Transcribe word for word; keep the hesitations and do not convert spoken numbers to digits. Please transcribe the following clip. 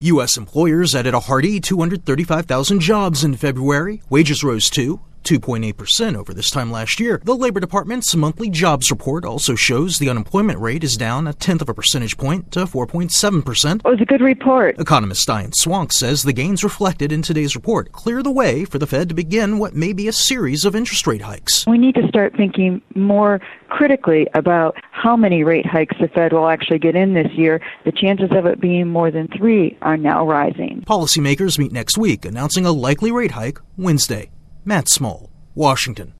U S employers added a hearty two hundred thirty-five thousand jobs in February. Wages rose too, two point eight percent over this time last year. The Labor Department's monthly jobs report also shows the unemployment rate is down a tenth of a percentage point to four point seven percent. It was a good report. Economist Diane Swonk says the gains reflected in today's report clear the way for the Fed to begin what may be a series of interest rate hikes. We need to start thinking more critically about how many rate hikes the Fed will actually get in this year. The chances of it being more than three are now rising. Policymakers meet next week, announcing a likely rate hike Wednesday. Matt Small, Washington.